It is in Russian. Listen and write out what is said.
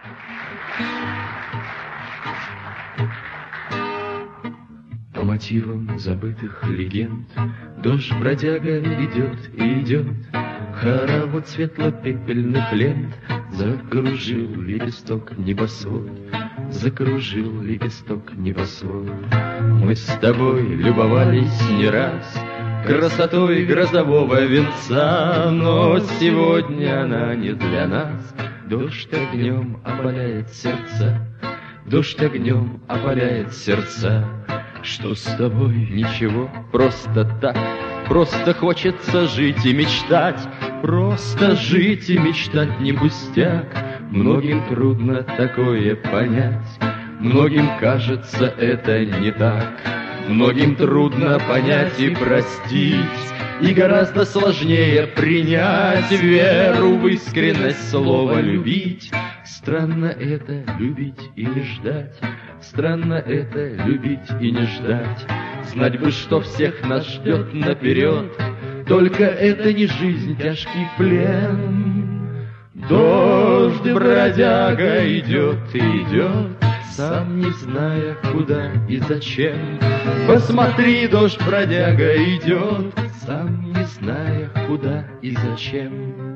По мотивам забытых легенд дождь-бродяга идет и идет. Хоровод светло-пепельных лент закружил лепесток небосвод, закружил лепесток небосвод. Мы с тобой любовались не раз красотой грозового венца, но сегодня она не для нас. Дождь огнем опаляет сердца, дождь огнем опаляет сердца. Что с тобой? Ничего, просто так. Просто хочется жить и мечтать, просто жить и мечтать не пустяк. Многим трудно такое понять, многим кажется это не так. Многим трудно понять и простить, и гораздо сложнее принять веру в искренность слова «любить». Странно это любить и не ждать, странно это любить и не ждать. Знать бы, что всех нас ждет наперед, только это не жизнь, тяжкий плен. Дождь, бродяга, идет и идет, сам не зная, куда и зачем. Посмотри, дождь, бродяга, идет, сам не зная, куда и зачем.